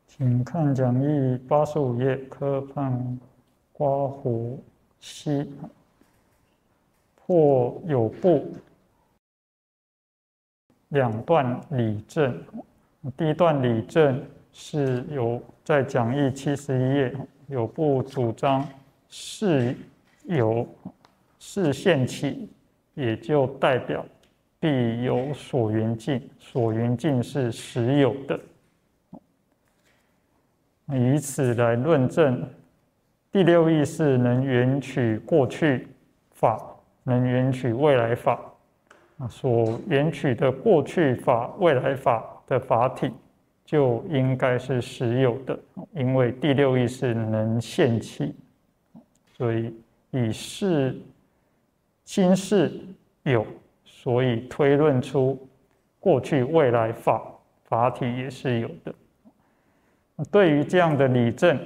请看讲义85页，科判刮胡西破有部两段理证。第一段理证是有在讲义71页，有部主张事有事现起，也就代表必有所缘境，所缘境是实有的。以此来论证第六意识能缘取过去法，能缘取未来法。所缘取的过去法、未来法的法体，就应该是实有的，因为第六意识能现起，所以以事今世有，所以推论出过去未来法体也是有的。对于这样的理证，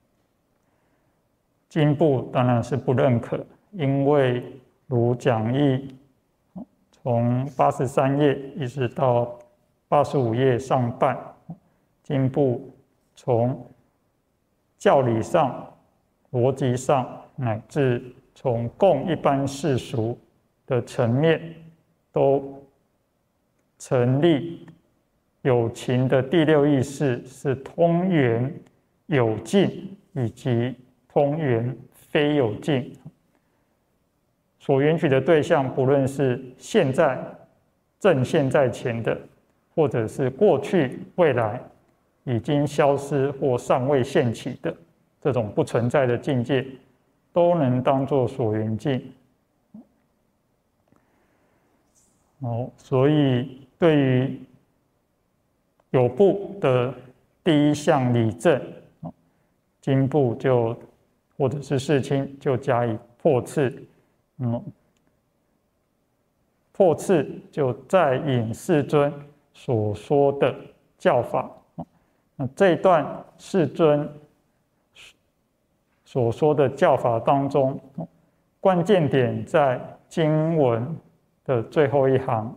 经部当然是不认可，因为如讲义从83页一直到85页上半，经部从教理上、逻辑上，乃至从共一般世俗的层面，都成立有情的第六意识是通缘有境，以及通缘非有境。所缘取的对象，不论是现在正现在前的，或者是过去未来已经消失或尚未现起的这种不存在的境界，都能当作所缘境。所以对于有部的第一项理证，经部就或者是世亲就加以破斥。破斥就再引世尊所说的教法。这一段世尊所说的教法当中，关键点在经文的最后一行。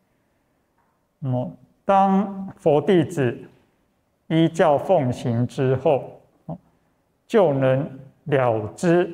当佛弟子依教奉行之后，就能了知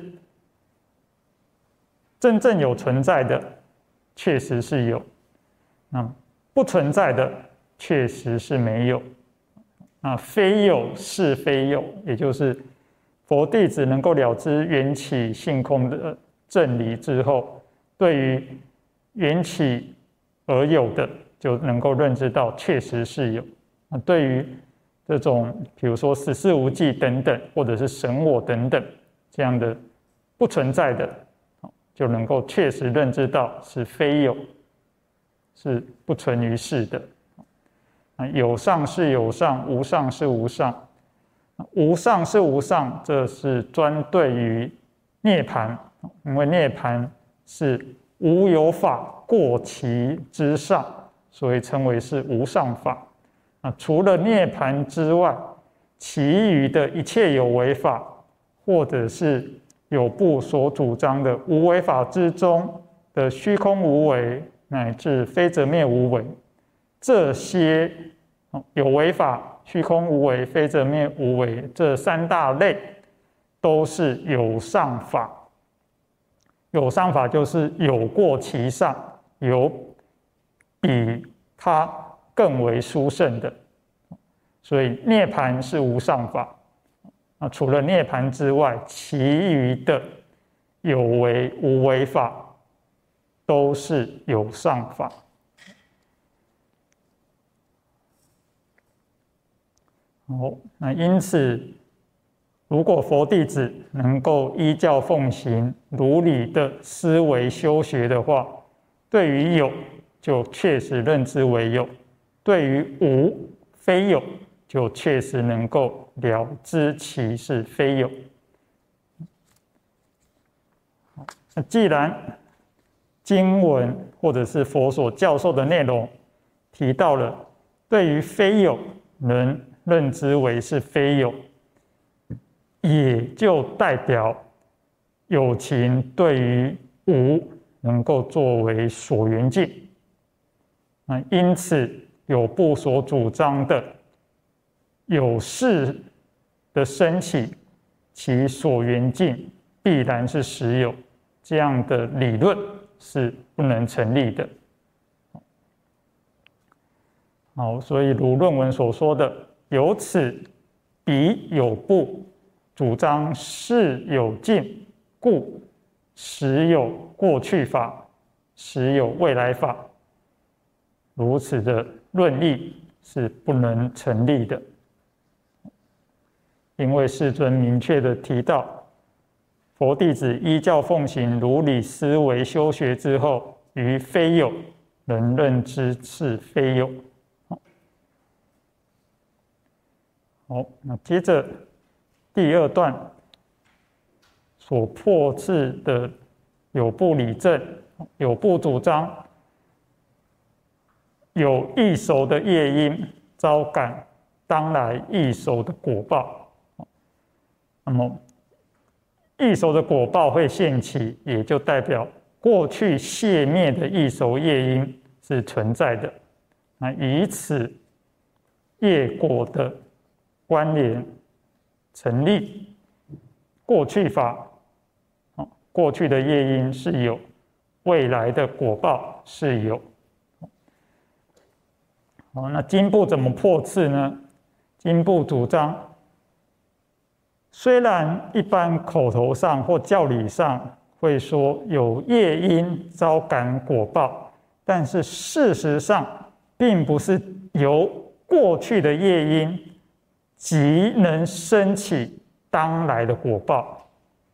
真正有存在的确实是有，不存在的确实是没有。非有是非有，也就是佛弟子能够了知缘起性空的正理之后，对于缘起而有的就能够认知到确实是有。对于这种比如说十四无记等等，或者是神我等等这样的不存在的，就能够确实认知到是非有，是不存于世的。有上是有上，无上是无上。无上是无上，这是专对于涅槃，因为涅槃是无有法过其之上，所以称为是无上法。除了涅槃之外，其余的一切有为法，或者是有部所主张的无为法之中的虚空无为，乃至非则灭无为，这些有为法、虚空无为、非则灭无为这三大类，都是有上法。有上法就是有过其上，有比它更为殊胜的。所以涅槃是无上法。除了涅槃之外，其余的有为无为法都是有上法。那因此，如果佛弟子能够依教奉行，如理的思维修学的话，对于有就确实认知为有，对于无非有就确实能够了知其是非有。既然经文或者是佛所教授的内容提到了对于非有能认知为是非有，也就代表有情对于无能够作为所缘境。因此有部所主张的有事的升起，其所缘境必然是实有，这样的理论是不能成立的。好，所以如论文所说的，由此彼有部，主张事有尽，故实有过去法，实有未来法，如此的论议是不能成立的。因为世尊明确的提到，佛弟子依教奉行如理思维修学之后，于非有能认知是非有。好，那接着第二段所破斥的有部理证，有部主张有易熟的业因，招感当来易熟的果报。那么易熟的果报会现起，也就代表过去谢灭的易熟业因是存在的。那以此业果的关联成立，过去法，过去的业因是有，未来的果报是有。好，那经部怎么破斥呢？经部主张，虽然一般口头上或教理上会说有业因招感果报，但是事实上并不是由过去的业因即能升起当来的果报，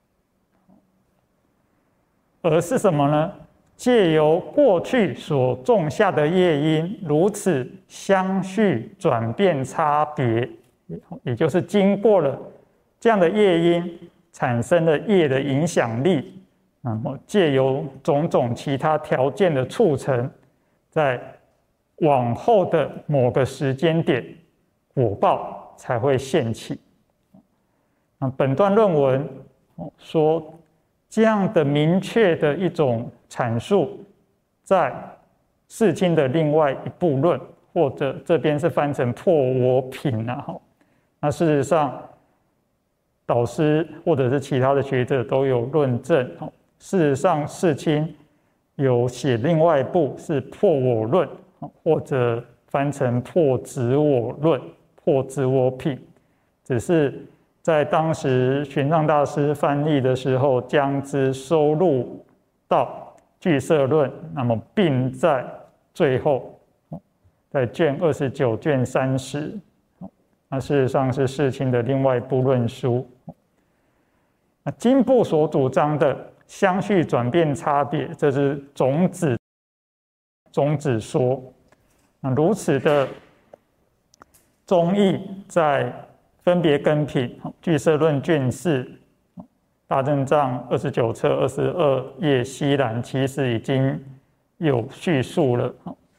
而是什么呢？借由过去所种下的业因如此相续转变差别，也就是经过了这样的业因产生了业的影响力，那么借由种种其他条件的促成，在往后的某个时间点，果报才会现起。那本段论文说，这样的明确的一种阐述，在世亲的另外一部论，或者这边是翻成破我品啊。那事实上，导师或者是其他的学者都有论证。事实上，世亲有写另外一部是破我论，或者翻成破执我论、破执我品，只是在当时玄奘大师翻译的时候，将之收录到俱舍论，那么并在最后，在卷29、卷30，那事实上是世亲的另外一部论书。那经部所主张的相续转变差别，这是种子说。那如此的宗义，在分别根品俱舍论卷4大正藏29册22页西栏，其实已经有叙述了。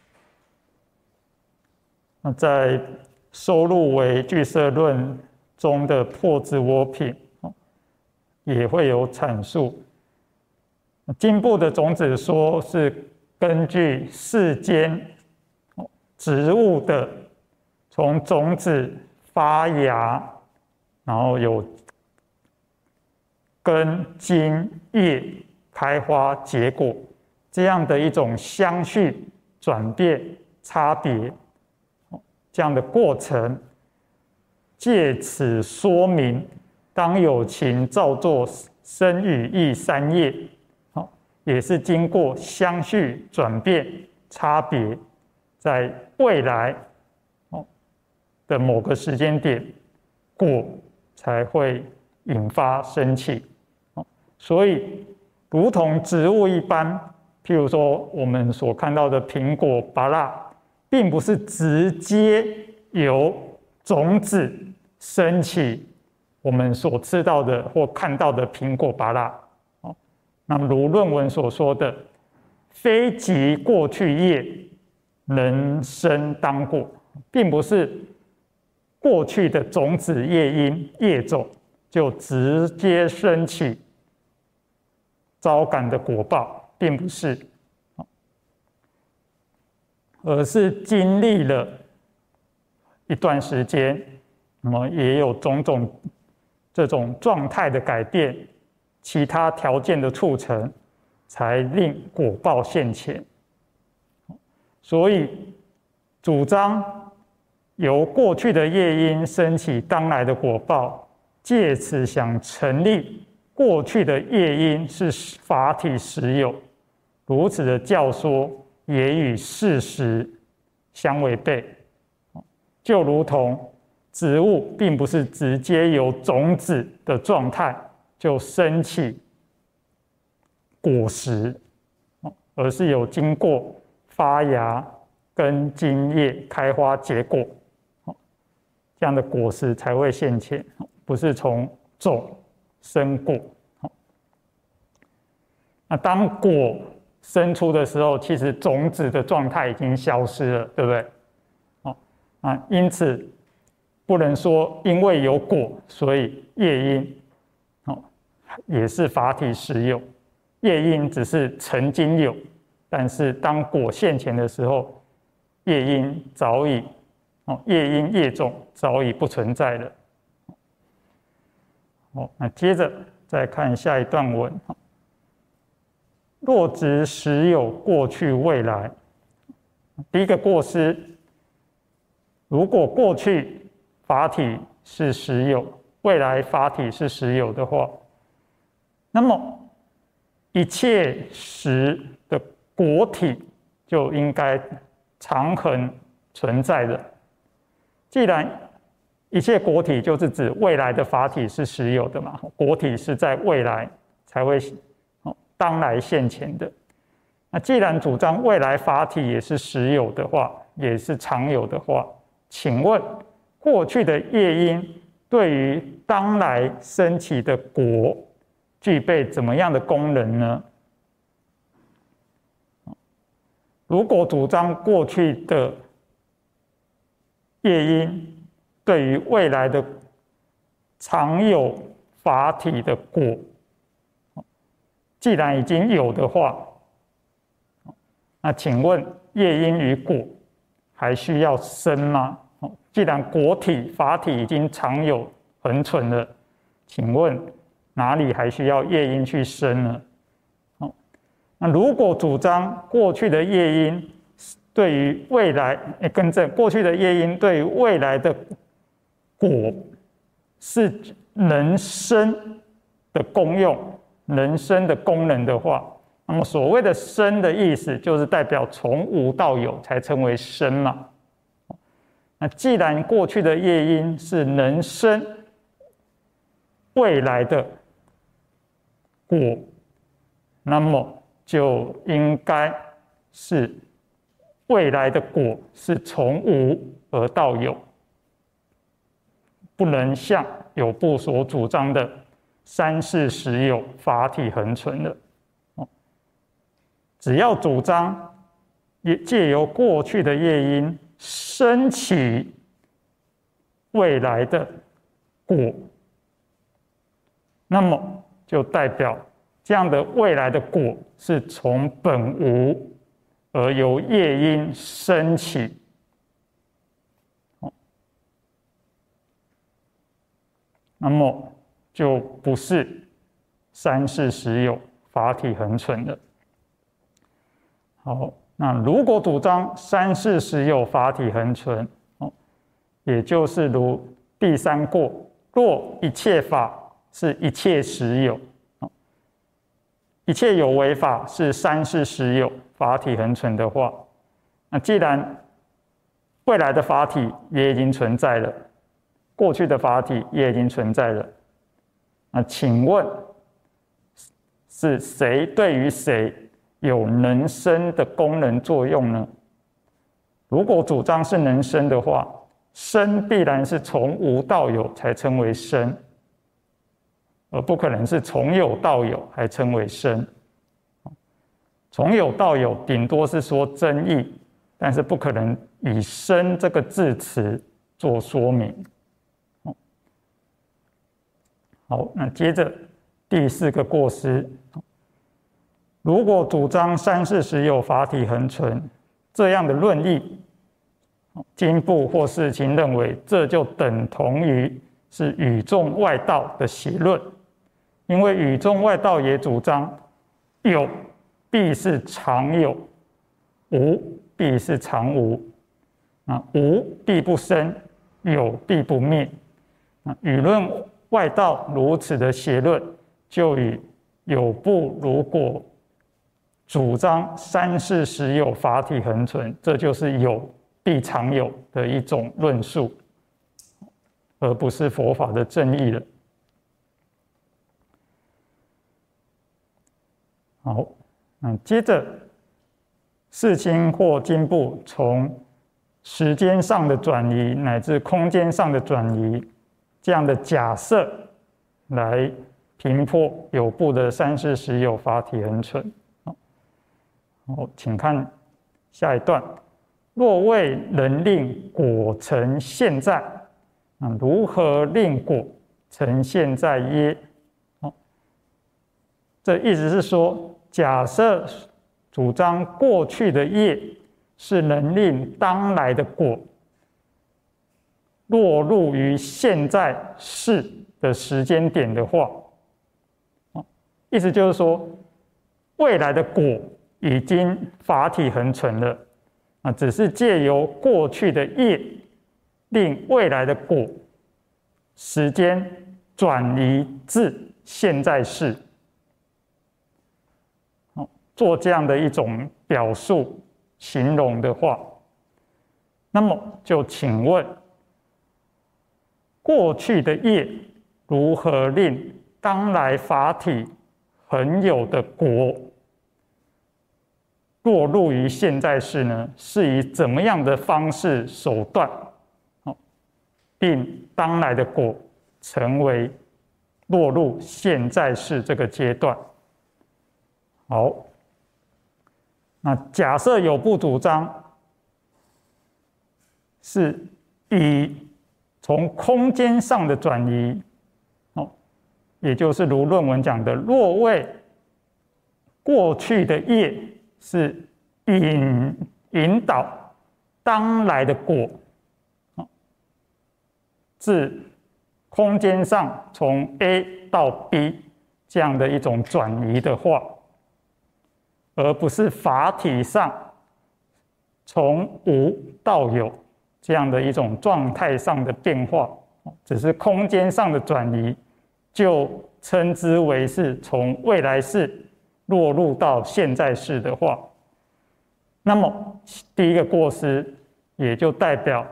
那在收录为俱舍论中的破执我品也会有阐述。经部的种子说是根据世间植物的从种子发芽，然后有根茎叶开花结果这样的一种相续转变差别这样的过程，借此说明当有情造作身语意三业，也是经过相续转变差别，在未来的某个时间点，果才会引发生起。所以如同植物一般，譬如说我们所看到的苹果、芭乐，并不是直接由种子升起我们所吃到的或看到的苹果、芭乐。那么如论文所说的，非即过去业能生当果，并不是过去的种子业因业种就直接升起招感的果报，并不是，而是经历了一段时间， 那么也有种种这种状态的改变，其他条件的促成，才令果报现前。所以主张由过去的业因升起当来的果报，借此想成立过去的业因是法体实有，如此的教说也与事实相违背。就如同植物并不是直接由种子的状态就生起果实，而是有经过发芽、根、茎、叶、开花、结果，这样的果实才会现前，不是从种生果。那当果生出的时候，其实种子的状态已经消失了，对不对？因此不能说因为有果，所以业因也是法体实有。业因只是曾经有，但是当果现前的时候，业因早已业因业种早已不存在了。那接着再看下一段文。若执实有过去未来，第一个过失，如果过去法体是实有，未来法体是实有的话，那么一切实的果体就应该常恒存在的。既然一切果体就是指未来的法体是实有的嘛，果体是在未来才会当来现前的。那既然主张未来法体也是实有的话，也是常有的话，请问过去的业因对于当来升起的果具备怎么样的功能呢？如果主张过去的业因对于未来的常有法体的果，既然已经有的话，那请问业因与果还需要生吗？既然果体法体已经常有恒存了，请问哪里还需要业因去生呢？那如果主张过去的业因对于未来，更正，过去的业因对于未来的果是能生的功用、能生的功能的话，那么所谓的生的意思就是代表从无到有才称为生嘛。那既然过去的业因是能生未来的果，那么就应该是未来的果是从无而到有，不能像有部所主张的三世实有法体恒存的。只要主张借由过去的业因升起未来的果，那么就代表这样的未来的果是从本无而由业因升起。那么就不是三世实有法体恒存的。好，那如果主张三世实有法体恒存，也就是如第三过，若一切法是一切实有，一切有为法是三世实有法体恒存的话，那既然未来的法体也已经存在了，过去的法体也已经存在了，那请问是谁对于谁有能生的功能作用呢？如果主张是能生的话，生必然是从无到有才称为生，而不可能是从有到有还称为生。从有到有顶多是说真义，但是不可能以生这个字词做说明。好，那接着第四个过失，如果主张三世实有法体恒存，这样的论议经部或世亲认为这就等同于是语中外道的邪论，因为语中外道也主张有必是常有，无必是常无，无必不生，有必不灭。语论外道如此的邪论，就与有部如果主张三世实有法体恒存，这就是有必常有的一种论述，而不是佛法的正义了。好，接着世亲或经部从时间上的转移乃至空间上的转移这样的假设来评破有部的三世实有法体恒存。好，请看下一段。若未能令果成现在，如何令果成现在耶？这意思是说，假设主张过去的业是能令当来的果落入于现在世的时间点的话，意思就是说，未来的果已经法体恒存了，只是借由过去的业，令未来的果时间转移至现在世，做这样的一种表述形容的话，那么就请问，过去的业如何令当来法体恒有的果落入于现在世呢？是以怎么样的方式手段，令当来的果成为落入现在世这个阶段？好，那假设有部主张是以从空间上的转移，也就是如论文讲的，若为过去的业是引导当来的果，自空间上从 A 到 B 这样的一种转移的话，而不是法体上从无到有这样的一种状态上的变化，只是空间上的转移，就称之为是从未来世落入到现在世的话，那么第一个过失也就代表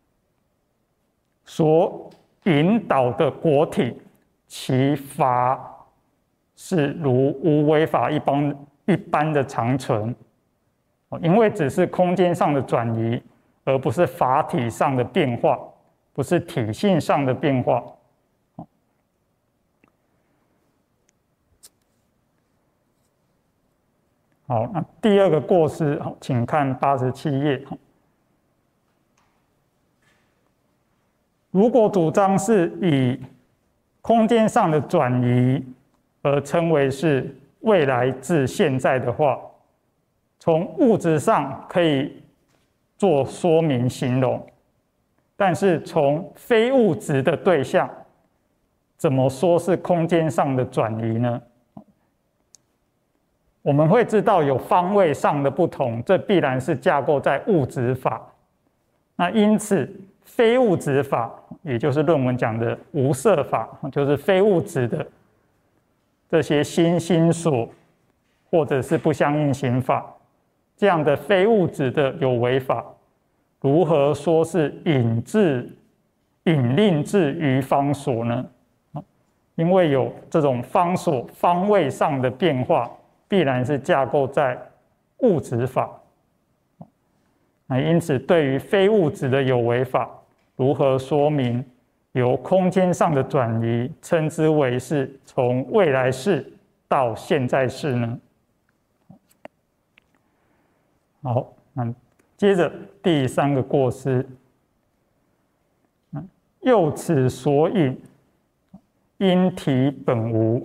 所引导的果体，其法是如无为法一般的常存，因为只是空间上的转移，而不是法体上的变化，不是体性上的变化。好，那第二个过失，请看87页。如果主张是以空间上的转移而称为是未来至现在的话，从物质上可以做说明形容，但是从非物质的对象，怎么说是空间上的转移呢？我们会知道有方位上的不同，这必然是架构在物质法。那因此，非物质法，也就是论文讲的无色法，就是非物质的这些心所，或者是不相应行法，这样的非物质的有为法，如何说是引令至于方所呢？因为有这种方所方位上的变化，必然是架构在物质法。因此，对于非物质的有为法，如何说明由空间上的转移，称之为是从未来世到现在世呢？好，接着第三个过失，又此所引，因体本无。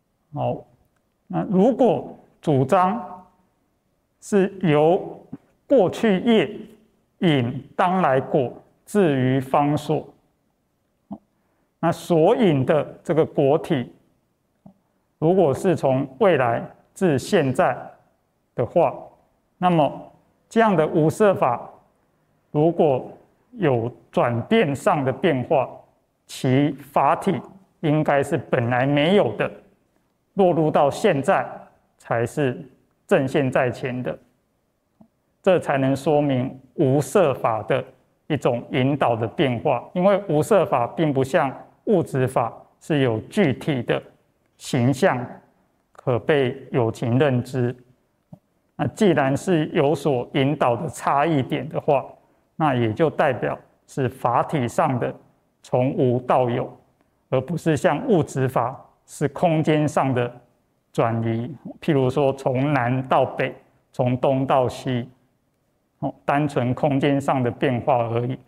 好，那如果主张是由过去业引当来果，至于方所。那所引的这个果体，如果是从未来至现在的话，那么这样的无色法，如果有转变上的变化，其法体应该是本来没有的，落入到现在才是正现在前的，这才能说明无色法的一种引导的变化。因为无色法并不像物质法是有具体的形象可被有情认知。那既然是有所引导的差异点的话，那也就代表是法体上的从无到有，而不是像物质法是空间上的转移，譬如说从南到北，从东到西，单纯空间上的变化而已。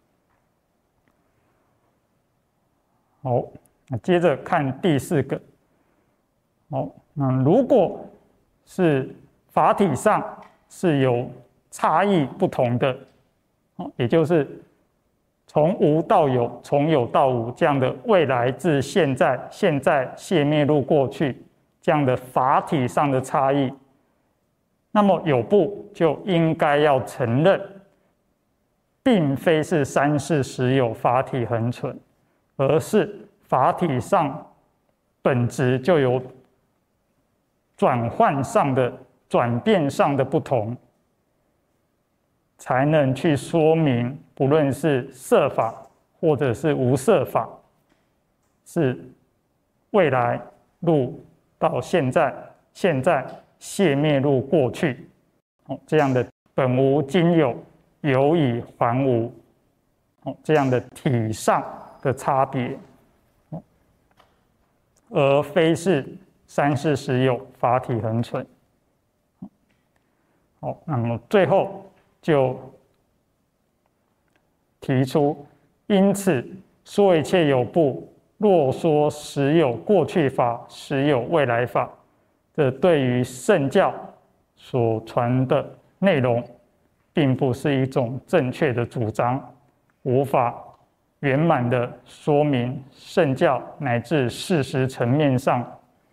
好，那接着看第4个。好，那如果是法体上是有差异不同的，也就是从无到有，从有到无这样的未来至现在，现在谢灭入过去这样的法体上的差异，那么有部就应该要承认，并非是三世实有法体恒存，而是法体上本质就有转换上的转变上的不同，才能去说明，不论是色法或者是无色法，是未来入到现在，现在谢灭入过去，这样的本无今有，有以还无，这样的体上的差别，而非是三世实有法体恒存。好，那么最后就提出，因此说一切有部，若说实有过去法，实有未来法，这对于圣教所传的内容，并不是一种正确的主张，无法圆满的说明圣教乃至事实层面上。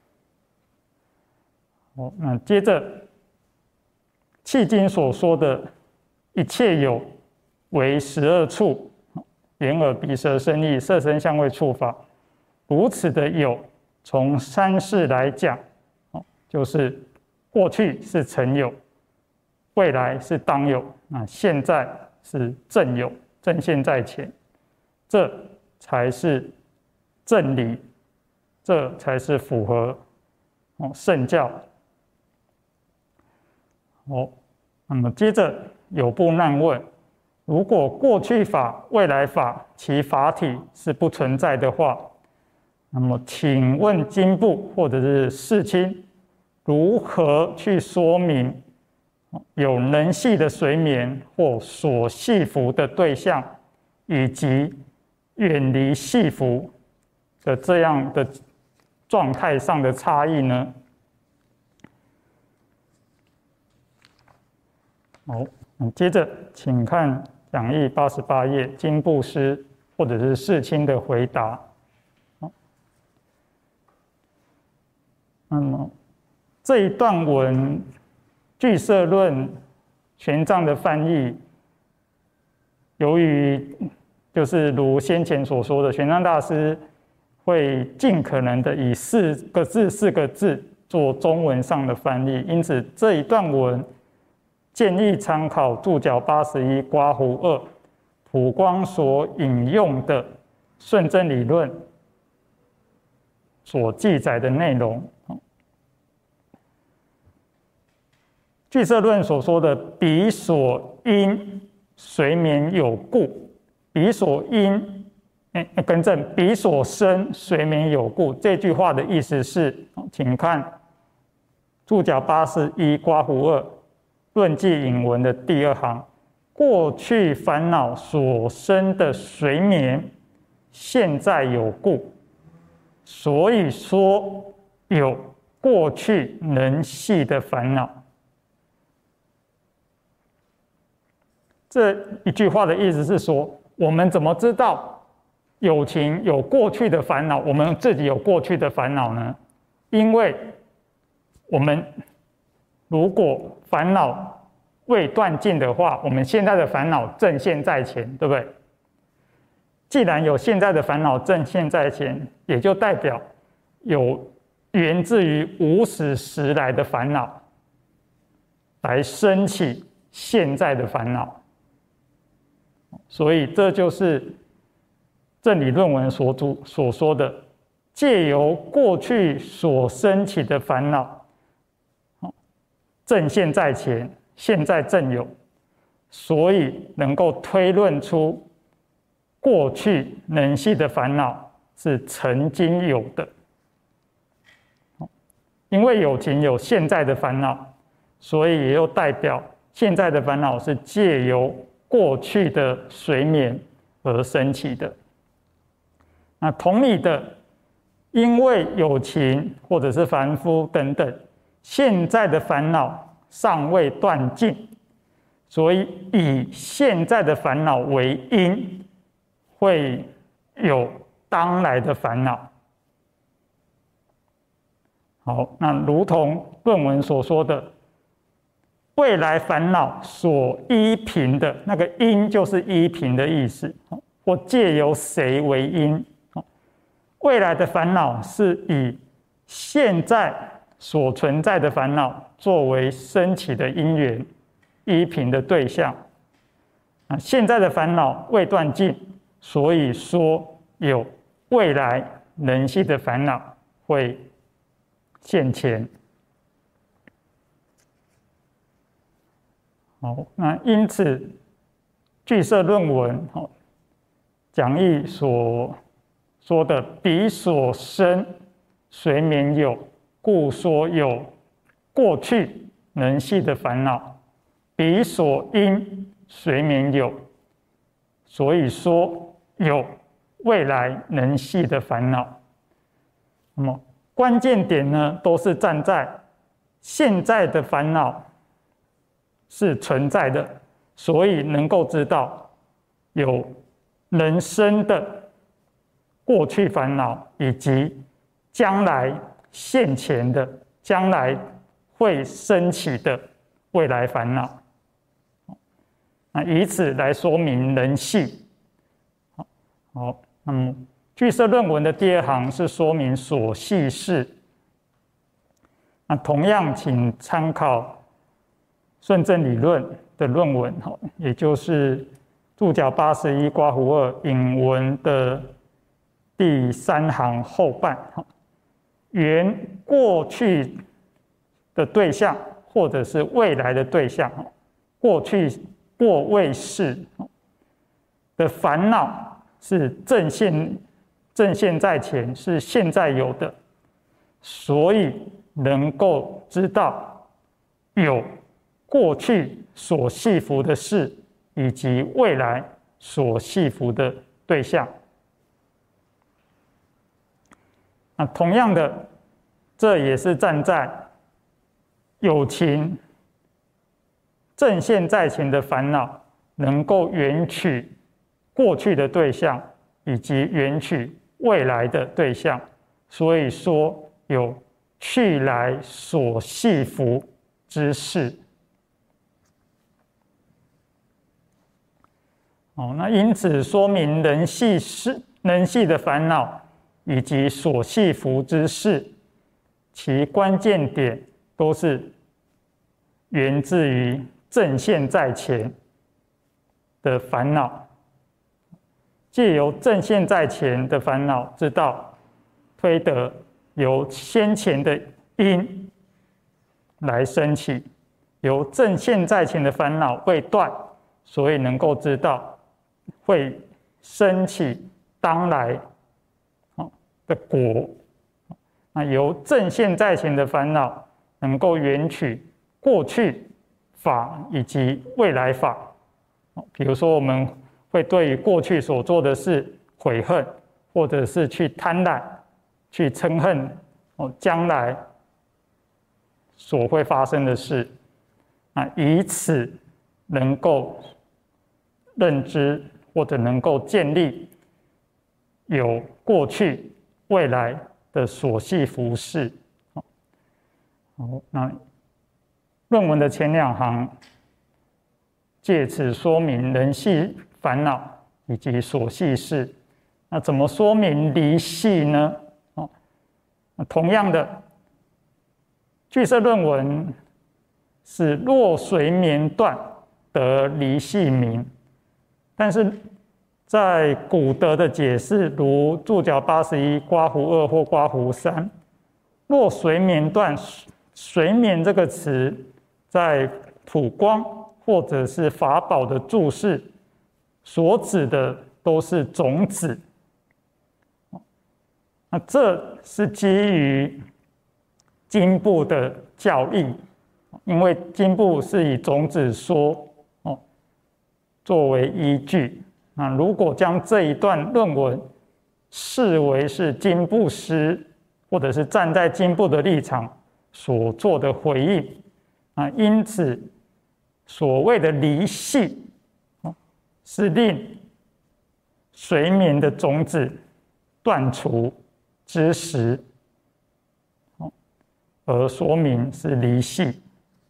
好，那接着契经所说的一切有为12处，眼耳鼻舌身意，色声香味触法，如此的有，从三世来讲，就是过去是曾有，未来是当有，那现在是正有，正现在前，这才是正理，这才是符合圣教。好，那么接着有部难问：如果过去法、未来法其法体是不存在的话，那么请问经部或者是世亲，如何去说明有能系的随眠或所系服的对象，以及远离系服的这样的状态上的差异呢？好，接着请看讲义88页经部师或者是世亲的回答。那么这一段文俱舍论玄奘的翻译，由于就是如先前所说的，玄奘大师会尽可能的以4个字做中文上的翻译，因此这一段文建议参考注脚81刮胡2普光所引用的顺真理论所记载的内容。俱舍论所说的彼所因随眠有故，彼所因更正，彼所生随眠有故，这句话的意思是，请看注脚81刮胡2论记引文的第2行，过去烦恼所生的随眠，现在有故，所以说有过去能系的烦恼。 这一句话的意思是说，我们怎么知道有情有过去的烦恼，我们自己有过去的烦恼呢？因为我们如果烦恼未断尽的话，我们现在的烦恼正现在前，对不对？既然有现在的烦恼正现在前，也就代表有源自于无始时来的烦恼来升起现在的烦恼，所以这就是正理论文所说的，借由过去所升起的烦恼，正现在前，现在正有，所以能够推论出过去能系的烦恼是曾经有的。因为有情有现在的烦恼，所以也就代表现在的烦恼是借由过去的随眠而升起的。那同理的，因为有情或者是凡夫等等，现在的烦恼尚未断尽，所以以现在的烦恼为因，会有当来的烦恼。好，那如同论文所说的，未来烦恼所依凭的那个因，就是依凭的意思，或借由谁为因。未来的烦恼是以现在所存在的烦恼作为升起的因缘，依凭的对象。现在的烦恼未断尽，所以说有未来能系的烦恼会现前。好，那因此俱舍论文讲义所说的彼所生随眠有，故说有过去能系的烦恼；彼所因随眠有，所以说有未来能系的烦恼。那么关键点呢，都是站在现在的烦恼是存在的，所以能够知道有人生的过去烦恼，以及将来现前的、将来会升起的未来烦恼。那以此来说明人系。好，那么俱舍论文的第二行是说明所系事。那同样，请参考顺正理论的论文，也就是注脚81括弧2引文的第3行后半，原过去的对象或者是未来的对象，过去过未世的烦恼是正现在前，是现在有的，所以能够知道有过去所系服的事，以及未来所系服的对象。那同样的，这也是站在有情正现在前的烦恼能够缘取过去的对象，以及缘取未来的对象，所以说有去来所系服之事。那因此说明人系的烦恼以及所系服之事，其关键点都是源自于正现在前的烦恼。借由正现在前的烦恼，知道推得由先前的因来升起，由正现在前的烦恼未断，所以能够知道会升起当来的果。那由正现在前的烦恼能够缘取过去法以及未来法。比如说我们会对于过去所做的事悔恨，或者是去贪婪、去嗔恨将来所会发生的事，以此能够认知，或者能够建立有过去、未来的所系服饰。好，那论文的前2行借此说明人系烦恼以及所系事。那怎么说明离系呢？同样的，据色论文是若随眠断得离系名，但是在古德的解释，如注脚81刮胡2或刮胡3，若随眠断，随眠这个词在普光或者是法宝的注释所指的都是种子。那这是基于经部的教义，因为经部是以种子说作为依据。那如果将这一段论文视为是经部师或者是站在经部的立场所做的回应，因此所谓的离系是令随眠的种子断除之时，而说明是离系。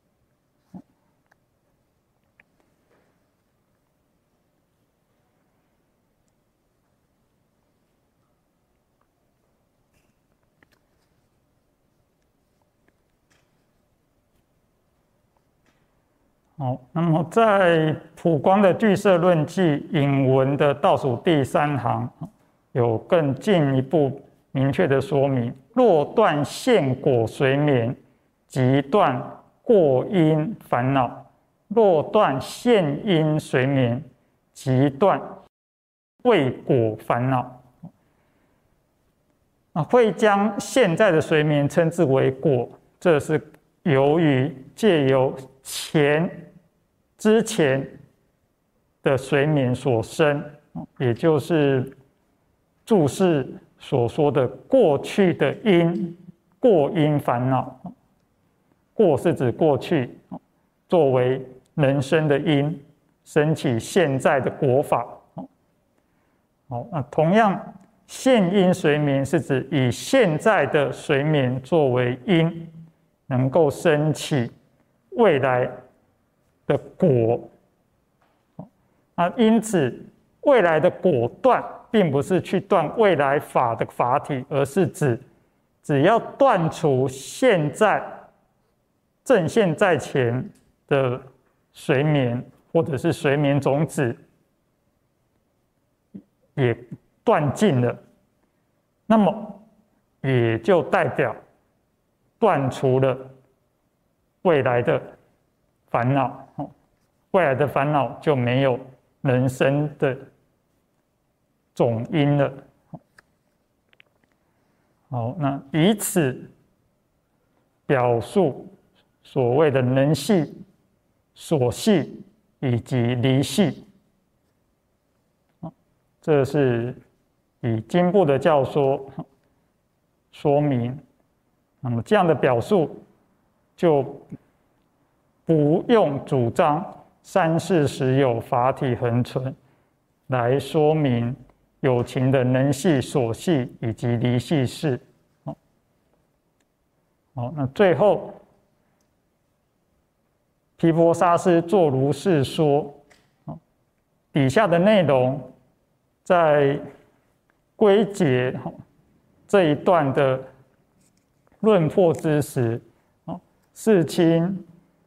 好，那么在普光的具色论记引文的倒数第3行，有更进一步明确的说明：若断现果随眠，即断过因烦恼；若断现因随眠，即断未果烦恼。会将现在的随眠称之为果，这是由于借由之前的随眠所生，也就是注释所说的过去的因，过因烦恼。过是指过去，作为人生的因，生起现在的果法。好，那同样现因随眠是指以现在的随眠作为因，能够生起未来的果。因此未来的果断并不是去断未来法的法体，而是指只要断除现在正现在前的随眠或者是随眠种子也断尽了，那么也就代表断除了未来的烦恼，未来的烦恼就没有人生的种因了。好，那以此表述所谓的人系、所系以及离系，这是以经部的教说明。那么这样的表述就不用主张三世实有法体恒存来说明有情的人系、所系以及离系事。好，那最后毗婆沙师作如是说，底下的内容在归结这一段的论破之时，世亲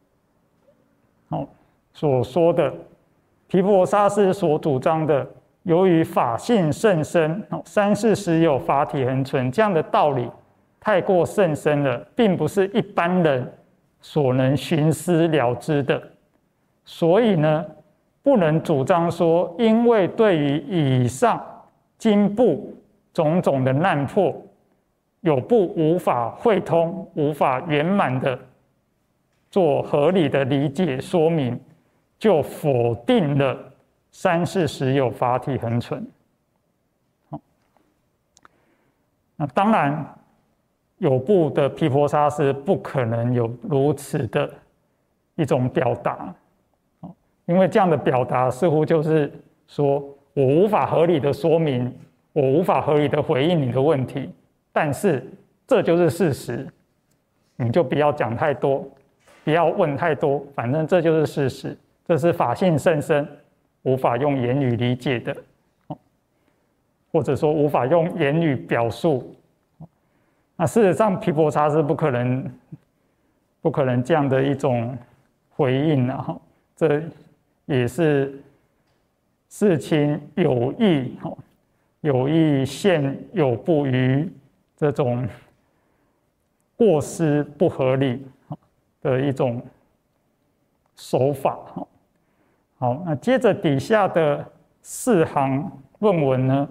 所说的毗婆沙师所主张的，由于法性甚深，三世实有法体恒存这样的道理太过甚深了，并不是一般人所能寻思了知的，所以呢，不能主张说，因为对于以上经部种种的难破，有部无法会通、无法圆满的做合理的理解说明，就否定了三世实有法体恒存。那当然，有部的毗婆沙师不可能有如此的一种表达， 因为这样的表达似乎就是说我无法合理的说明，我无法合理的回应你的问题，但是这就是事实，你就不要讲太多，不要问太多，反正这就是事实，这是法性甚深，无法用言语理解的，或者说无法用言语表述。那事实上，毗婆沙是不可能这样的一种回应啊，这也是事情有意现有不于这种过失不合理的一种手法。好，那接着底下的4行论文呢，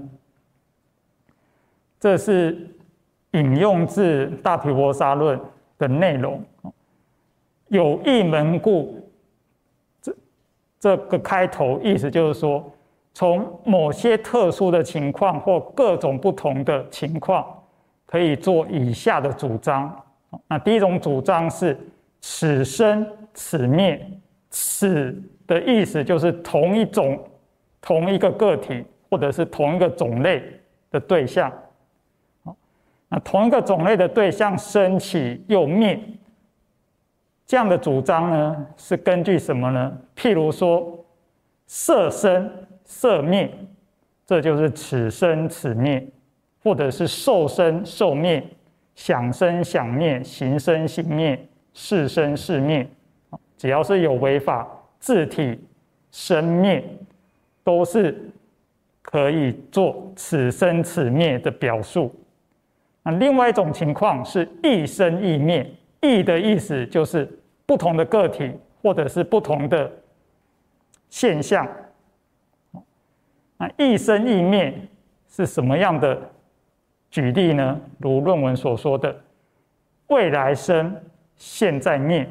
这是引用自《大毗婆沙论》的内容。有一门故，这个开头意思就是说，从某些特殊的情况或各种不同的情况，可以做以下的主张。那第一种主张是此生此灭，此的意思就是同一个个体或者是同一个种类的对象。那同一个种类的对象生起又灭，这样的主张呢，是根据什么呢？譬如说色生色灭，这就是此生此灭，或者是受生受灭，想生想灭，行生行灭，事生事灭，只要是有为法自体生灭，都是可以做此生此灭的表述。那另外一种情况是异生异灭，异的意思就是不同的个体或者是不同的现象。那异生异灭是什么样的举例呢？如论文所说的，未来生，现在灭。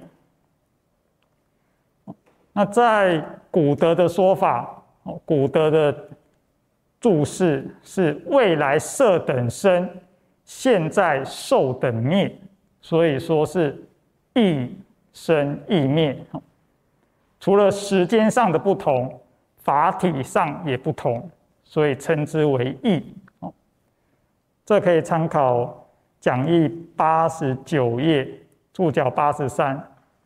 那在古德的说法，古德的注释是未来色等生，现在受等灭，所以说是异生异灭。除了时间上的不同，法体上也不同，所以称之为异。这可以参考讲义89页注脚83。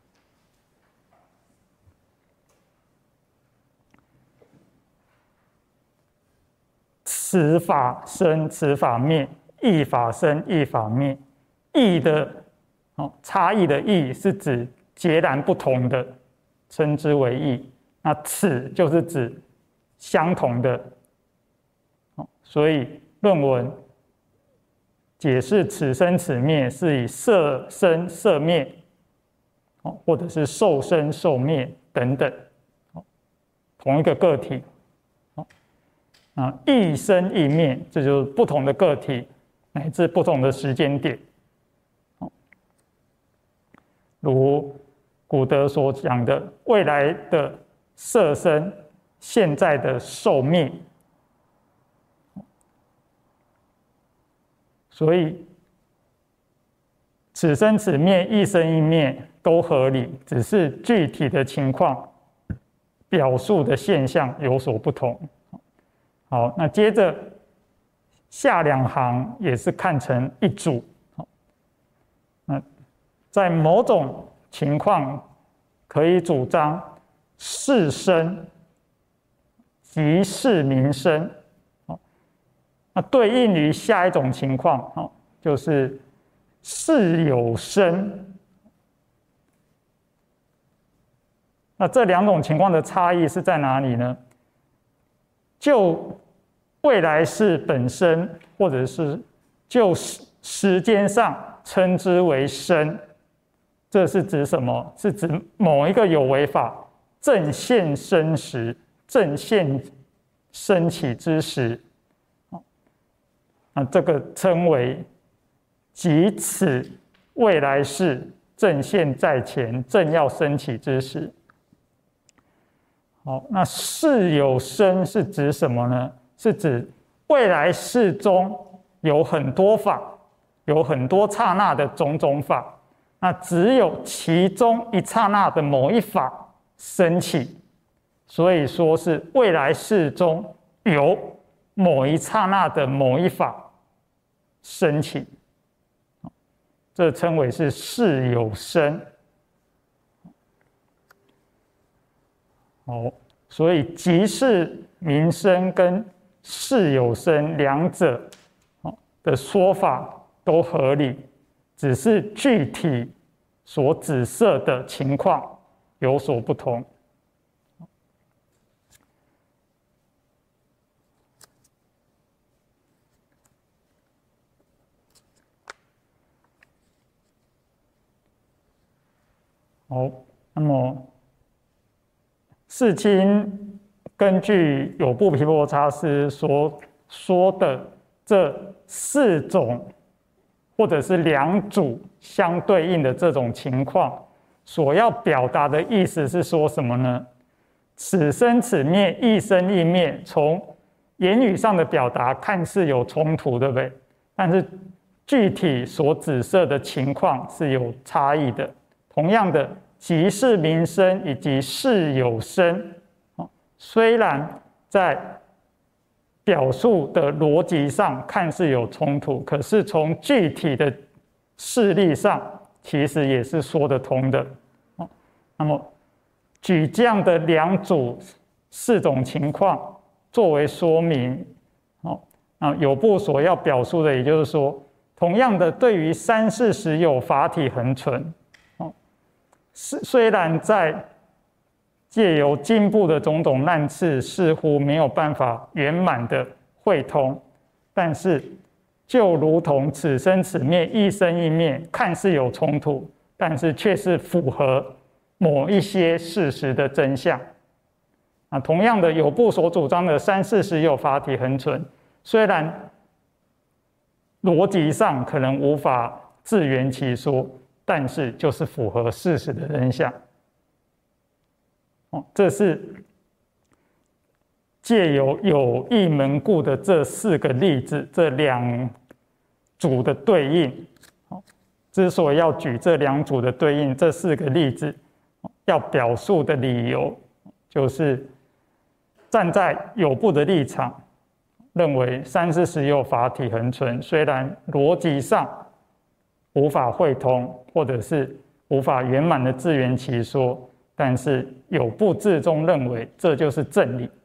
此法生，此法灭，异法生，异法灭。异的差异的异是指截然不同的，称之为异。那此就是指相同的。所以论文解释此生此灭是以色生色灭，或者是受生受灭等等，同一个个体。异生异灭，这就是不同的个体乃至不同的时间点。如古德所讲的未来的色生，现在的受灭。所以此生此灭，异生异灭都合理，只是具体的情况表述的现象有所不同。好，那接着下2行也是看成一组。在某种情况可以主张事生即是名生，那对应于下一种情况，就是事有生。那这2种情况的差异是在哪里呢？就未来事本身，或者是就时间上称之为生，这是指什么？是指某一个有为法正现生时，正现升起之时，这个称为即此未来事正现在前，正要升起之时。好，那事有生是指什么呢？是指未来事中有很多法，有很多刹那的种种法，那只有其中一刹那的某一法升起， 所以说是未来世中有某一刹那的某一法升起，这称为是事有生。好，所以即是名生跟事有生两者的说法都合理，只是具体所指涉的情况有所不同。好，那么世亲根据有部毗婆沙师所说的这四种或者是两组相对应的这种情况，所要表达的意思是说什么呢？此生此灭，一生一灭，从言语上的表达看似有冲突，对不对？但是具体所指涉的情况是有差异的。同样的，即是名生以及事有生，虽然在表述的逻辑上看似有冲突，可是从具体的事例上，其实也是说得通的。那么举这样的两组四种情况作为说明，有部所要表述的，也就是说，同样的，对于三世实有法体恒存，虽然在借由进步的种种难次，似乎没有办法圆满的会通，但是就如同此生此灭，一生一灭，看似有冲突，但是却是符合某一些事实的真相。同样的，有部所主张的三世实有法体恒存，虽然逻辑上可能无法自圆其说，但是就是符合事实的真相。这是借由有异门故的这四个例子，这两组的对应，之所以要举这两组的对应，这四个例子要表述的理由，就是站在有部的立场，认为三世实有法体恒存，虽然逻辑上无法会通，或者是无法圆满的自圆其说，但是有部自中认为这就是正理。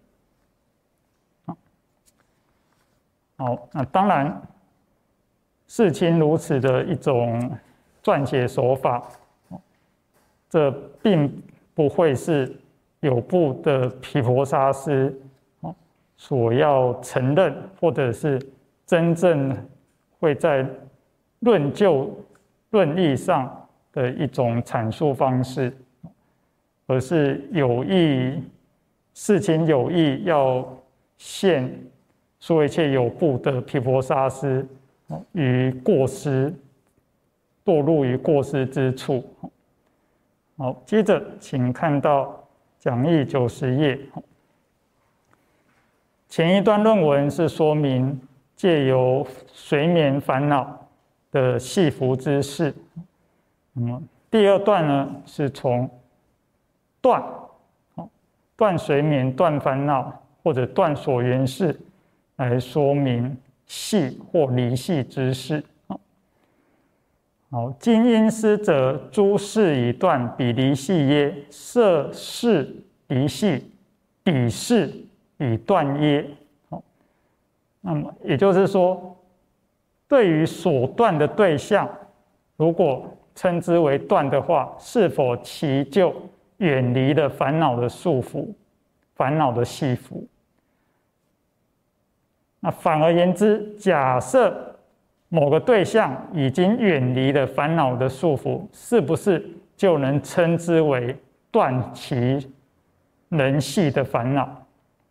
好，那当然，世亲如此的一种撰写手法，这并不会是有部的毗婆沙师所要承认，或者是真正会在论就论义上的一种阐述方式，而是有意世亲有意要陷说一切有部的毗婆沙师于过失，堕入于过失之处。好，接着请看到讲义90页。前一段论文是说明借由随眠烦恼的系缚之事，第二段呢是从断随眠、断烦恼或者断所缘事来说明系或离系之事。好，今因思者，诸事已断，彼离系耶？色事离系，彼事已断耶？那么也就是说，对于所断的对象，如果称之为断的话，是否其就远离了烦恼的束缚、烦恼的系缚？那反而言之，假设某个对象已经远离了烦恼的束缚，是不是就能称之为断其能系的烦恼？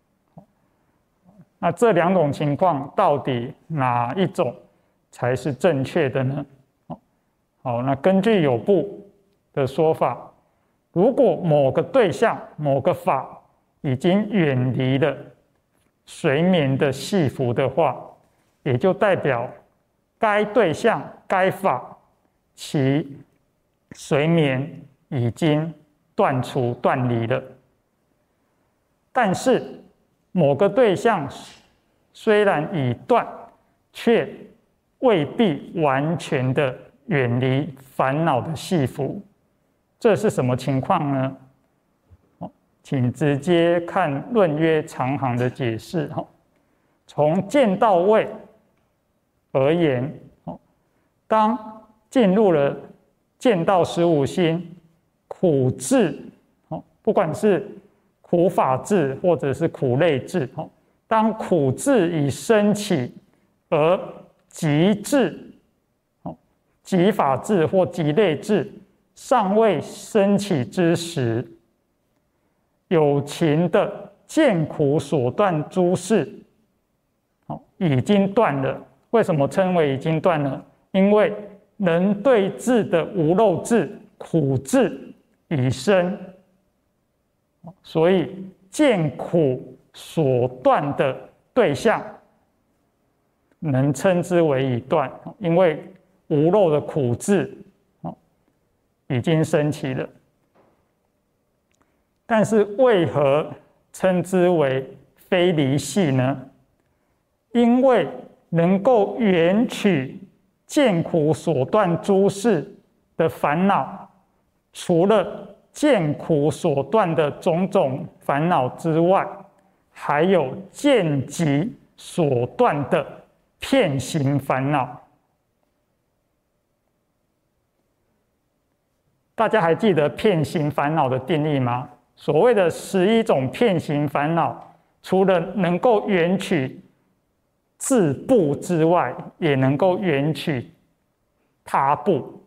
那这两种情况到底哪一种才是正确的呢？好，那根据有部的说法，如果某个对象、某个法已经远离了随眠的系缚的话，也就代表该对象、该法其随眠已经断除、断离了。 但是某个对象虽然已断，却未必完全的远离烦恼的系缚。这是什么情况呢？请直接看《论曰常行》的解释。从见到位而言，当进入了见到15心，苦智，不管是苦法智或者是苦类智，当苦智已升起，而极智、极法智或极类智尚未升起之时，有情的见苦所断诸事，已经断了。为什么称为已经断了？因为能对治的无漏智、苦智已生，所以见苦所断的对象能称之为已断，因为无漏的苦智已经升起了。但是为何称之为非离系呢？因为能够缘取见苦所断诸事的烦恼，除了见苦所断的种种烦恼之外，还有见集所断的遍行烦恼。大家还记得遍行烦恼的定义吗？所谓的11种遍行烦恼，除了能够缘取自部之外，也能够缘取他部。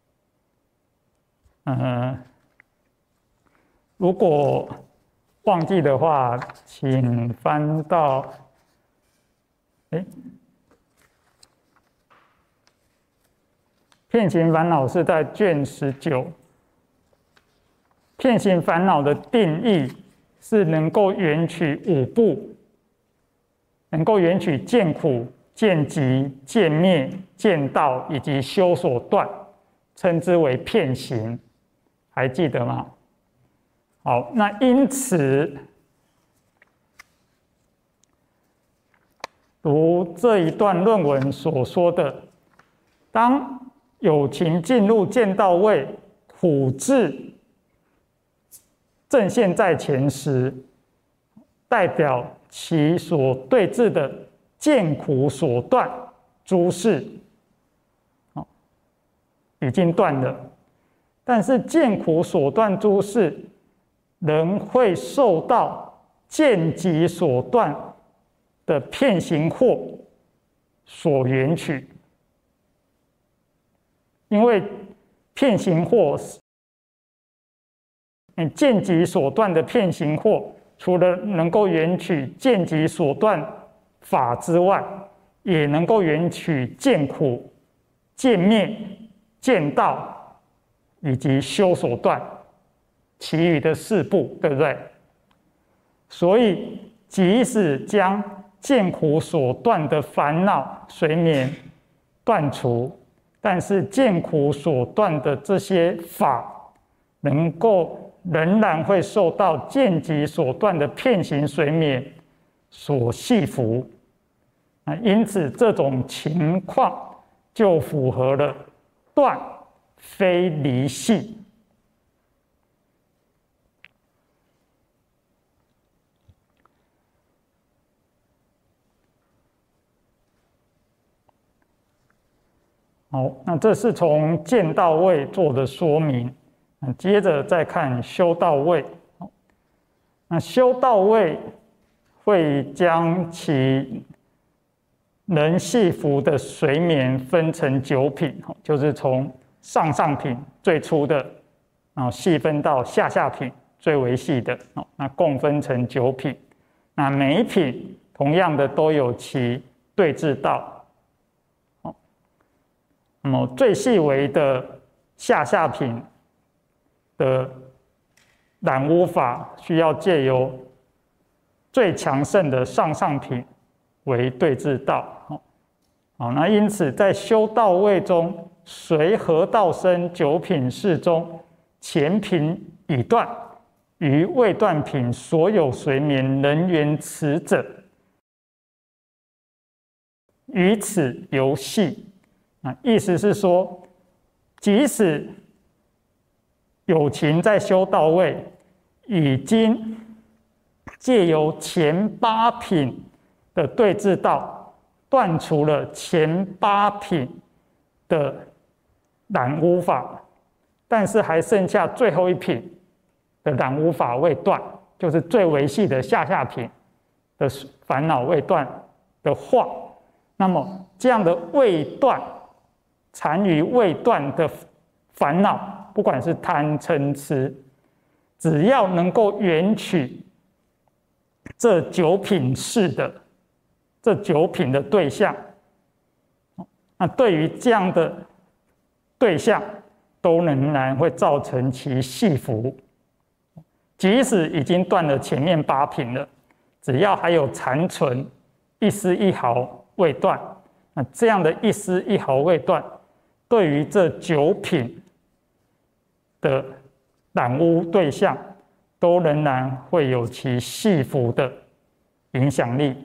如果忘记的话，请翻到遍行烦恼是在卷19。遍行烦恼的定义是能够缘取5部，能够缘取见苦、见集、见灭、见道以及修所断，称之为遍行，还记得吗？好，那因此，如这一段论文所说的，当有情进入见道位，苦智正现在前时，代表其所对治的见苦所断诸事已经断了。但是见苦所断诸事仍会受到见集所断的遍行惑所缘取，因为遍行惑见集所断的遍行惑，除了能够缘取见集所断法之外，也能够缘取见苦、见灭、见道以及修所断，其余的4部，对不对？所以，即使将见苦所断的烦恼随眠断除，但是见苦所断的这些法，仍然会受到见集所断的遍行随眠所系缚。因此，这种情况就符合了断非离系。好，那这是从见道位做的说明。接着再看修道位。那修道位会将其能系缚的随眠分成9品，就是从上品最粗的，然后细分到下品最为细的，那共分成9品。那每一品同样的都有其对治道。那么最细微的下品的染污法，需要借由最强盛的上品为对治道。好，那因此在修道位中，随合道生9品事中，前品已断， 于未断品所有随眠能缘此者，于此游戏。意思是说，即使有情在修道位已经借由前8品的对治道，断除了前8品的染污法，但是还剩下最后1品的染污法未断，就是最微细的下品的烦恼未断的话，那么这样的未断残余未断的烦恼，不管是贪嗔痴，只要能够缘取这9品事的这9品的对象，那对于这样的对象都仍然会造成其系福。即使已经断了前面8品了，只要还有残存1丝1毫未断，那这样的1丝1毫未断，对于这9品的染污对象，都仍然会有其系福的影响力。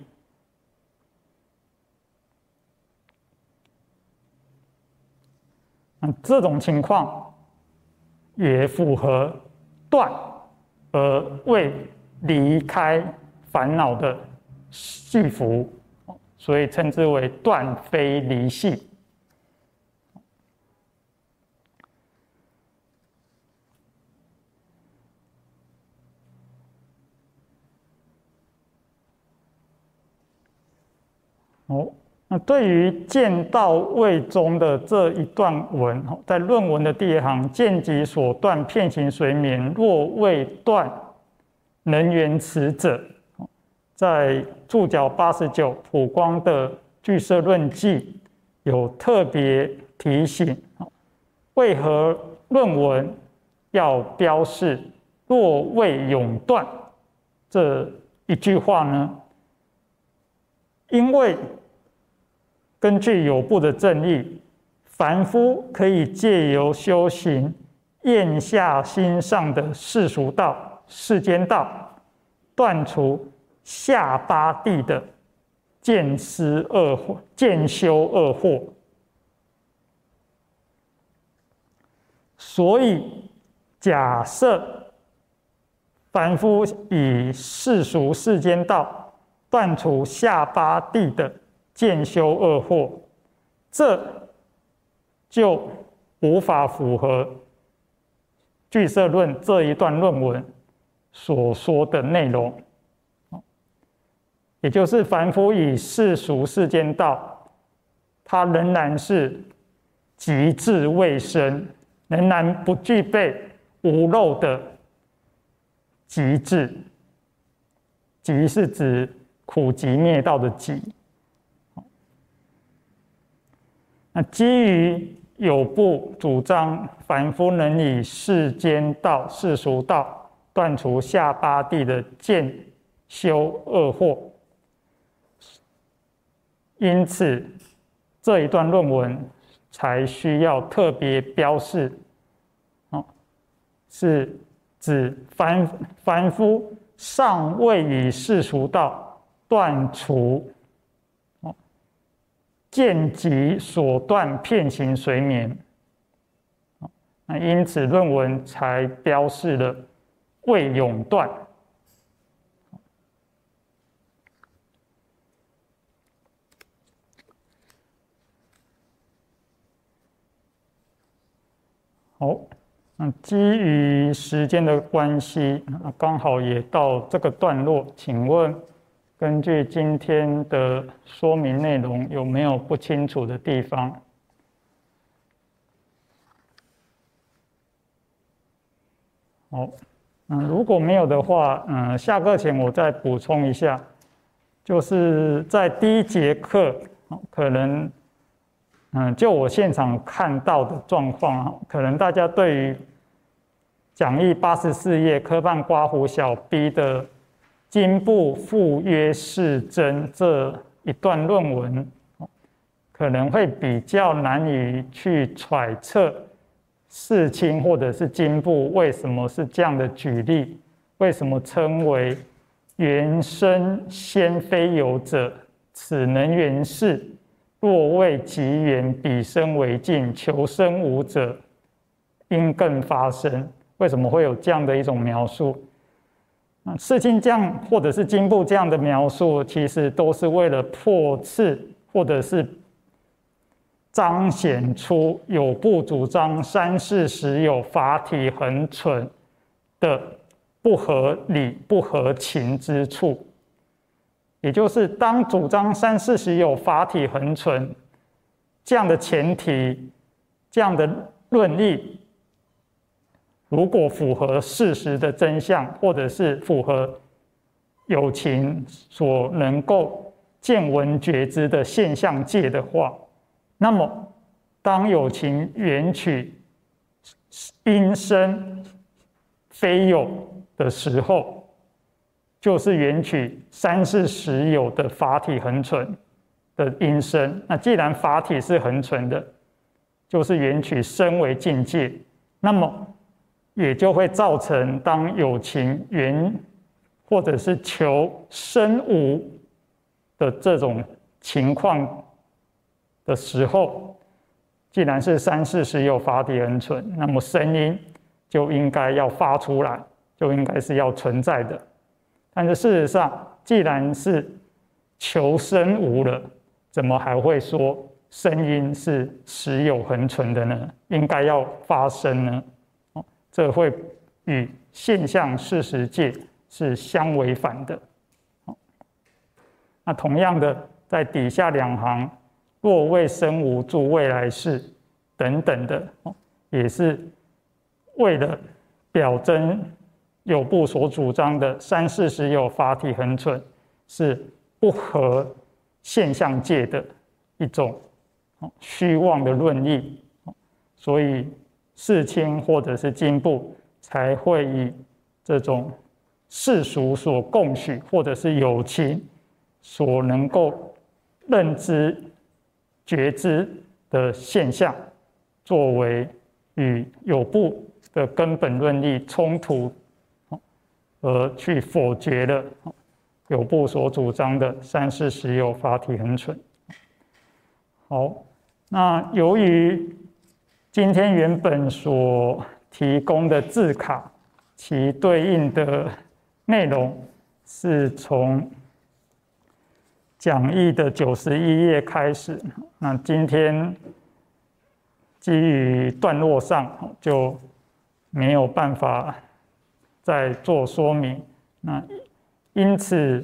这种情况也符合断而未离开烦恼的系福，所以称之为断非离系。那对于见道位中的这一段文，在论文的第1行，见即所断遍行随眠，若未断能缘此者，在注脚89普光的俱舍论记有特别提醒，为何论文要标示若未永断这一句话呢？因为根据有部的正义，凡夫可以借由修行咽下心上的世俗道、世间道，断除下8地的见思恶惑、见修恶惑。所以，假设凡夫以世俗世间道断除下8地的见修恶惑，这就无法符合俱舍论这一段论文所说的内容，也就是凡夫以世俗世间道，它仍然是极致未生，仍然不具备无漏的极致。极是指苦集灭道的极。那基于有部主张凡夫能以世间道、世俗道断除下8地的见修恶惑，因此这一段论文才需要特别标示，是指凡夫尚未以世俗道断除见即所断遍行随眠，那因此论文才标示了未永断。好，那基于时间的关系，刚好也到这个段落，请问根据今天的说明内容，有没有不清楚的地方？好，如果没有的话，下课前我再补充一下，就是在第1节课，可能，就我现场看到的状况，可能大家对于讲义84页科办刮胡小 B 的经部复约释真这一段论文，可能会比较难以去揣测世亲或者是经部为什么是这样的举例为什么称为原生先非有者？此能原是，若未及缘，彼生为尽，求生无者，因更发生。为什么会有这样的一种描述？释经这样或者是经部这样的描述，其实都是为了破斥或者是彰显出有部主张三世实有法体恒存的不合理、不合情之处。也就是当主张三世实有法体恒存这样的前提、这样的论例，如果符合事实的真相，或者是符合有情所能够见闻觉知的现象界的话，那么当有情缘起因生非有的时候，就是缘起三世实有的法体恒存的因生。那既然法体是恒存的，就是缘起生为境界，那么也就会造成当有情缘或者是求生无的这种情况的时候，既然是三世实有法体恒存，那么声音就应该要发出来，就应该是要存在的。但是事实上，既然是求生无了，怎么还会说声音是实有恒存的呢？应该要发生呢？这会与现象事实界是相违反的。那同样的，在底下两行，若未生无住未来世等等的，也是为了表征有部所主张的三世实有法体恒存是不合现象界的一种虚妄的论议，所以释经或者是经部才会以这种世俗所共许或者是有情所能够认知觉知的现象，作为与有部的根本论议冲突，而去否决了有部所主张的三世实有法体恒存。好，那由于今天原本所提供的字卡，其对应的内容是从讲义的91页开始。那今天基于段落上就没有办法再做说明。那因此，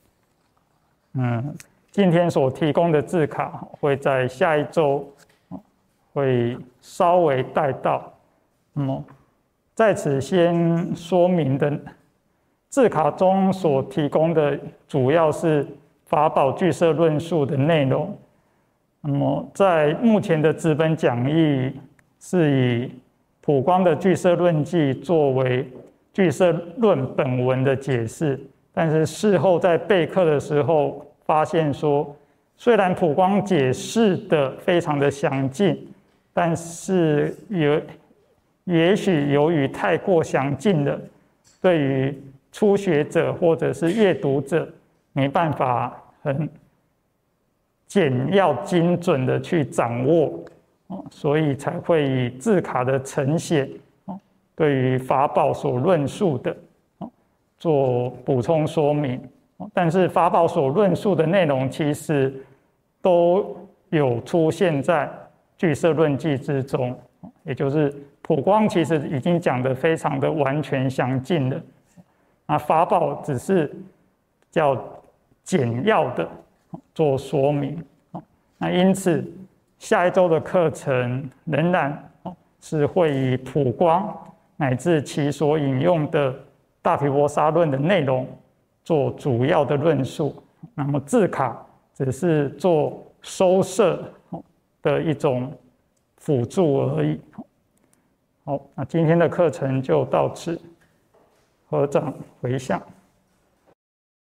今天所提供的字卡会在下一周会稍微带到。那么在此先说明的字卡中所提供的主要是法宝俱舍论述的内容。那么在目前的纸本讲义是以普光的俱舍论记作为俱舍论本文的解释，但是事后在备课的时候发现说，虽然普光解释的非常的详尽，但是也许由于太过详尽了，对于初学者或者是阅读者没办法很简要精准的去掌握，所以才会以字卡的呈现对于法宝所论述的做补充说明。但是法宝所论述的内容其实都有出现在俱舍论记之中，也就是普光其实已经讲得非常的完全详尽了，那法宝只是较简要的做说明。那因此下一周的课程仍然是会以普光乃至其所引用的大毗婆沙论的内容做主要的论述，那么字卡只是做收摄的一种辅助而已。好，那今天的课程就到此，合掌回向。